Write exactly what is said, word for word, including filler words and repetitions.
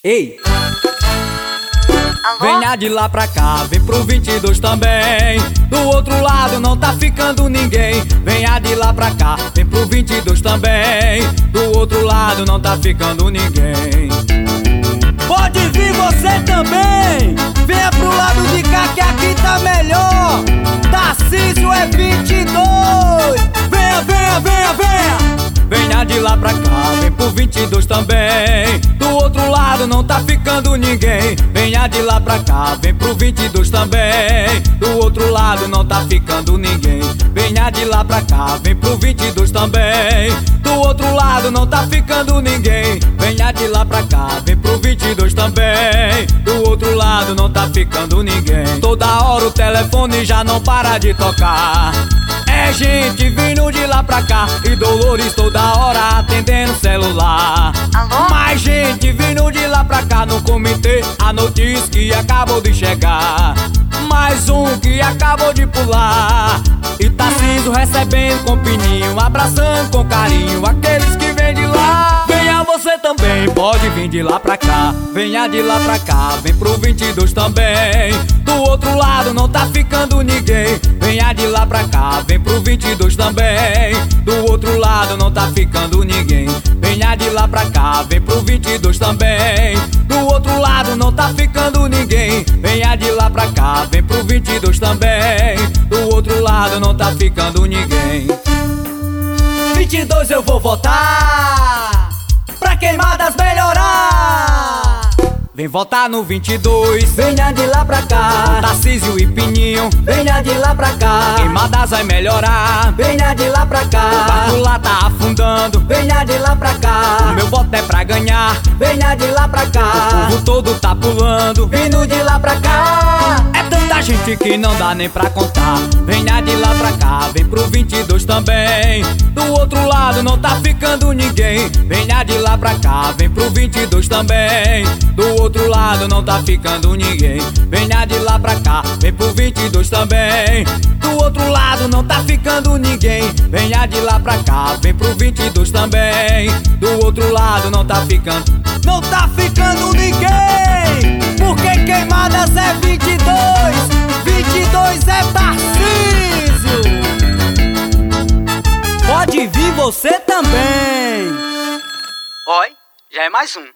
Ei! Alô? Venha de lá pra cá, vem pro vinte e dois também. Do outro lado não tá ficando ninguém. Venha de lá pra cá, vem pro vinte e dois também. Do outro lado não tá ficando ninguém. Pode vir você também. Venha pro lado de cá que aqui tá melhor. Tarcísio é vinte e dois. Venha, venha, venha, venha. Venha de lá pra cá, vem pro vinte e dois também. Do outro lado não tá ficando ninguém. Venha de lá pra cá, vem pro vinte e dois também. Do outro lado não tá ficando ninguém. Venha de lá pra cá, vem pro vinte e dois também. Do outro lado não tá ficando ninguém. Venha de lá pra cá, vem pro vinte e dois também. Do outro lado não tá ficando ninguém. Toda hora o telefone já não para de tocar. É gente vindo de lá pra cá e Dolores toda hora atendendo o celular. Alô? Mais gente vindo de lá pra cá no comitê, a notícia que acabou de chegar. Mais um que acabou de pular. E Tarcísio recebendo com pininho, abraçando com carinho aqueles que vêm de lá. Venha você também, pode vir de lá pra cá. Venha de lá pra cá, vem pro vinte e dois também. Do outro lado não tá ficando ninguém. Venha de lá pra cá, vem pro vinte e dois também. Do outro lado não tá ficando ninguém. Venha de lá pra cá, vem pro vinte e dois também. Do outro lado não tá ficando ninguém. Venha de lá pra cá, vem pro vinte e dois também. Do outro lado não tá ficando ninguém. vinte e dois eu vou votar pra Queimadas melhorar. Vem votar no vinte e dois. Venha de lá pra cá, Tarcísio e Pininho. venha de lá pra cá, Queimadas vai melhorar. venha de lá pra O cá, barco lá tá afundando. venha de lá pra O cá, meu voto é pra ganhar. venha de lá pra O cá, povo todo tá pulando. vindo de lá pra cá. É tanta gente que não dá nem pra contar. Venha de lá pra cá, vem pro vinte e dois também. Do outro lado não tá ficando ninguém. Venha de lá pra cá, vem pro vinte e dois também. Do outro lado não tá ficando ninguém. Venha de lá pra cá, vem pro vinte e dois também. Do outro lado não tá ficando ninguém. Venha de lá pra cá, vem pro vinte e dois também. Do outro lado não tá ficando. Não tá ficando ninguém, porque Queimadas é vinte e dois, vinte e dois é Tarcísio. Pode vir você também. Oi, já é mais um.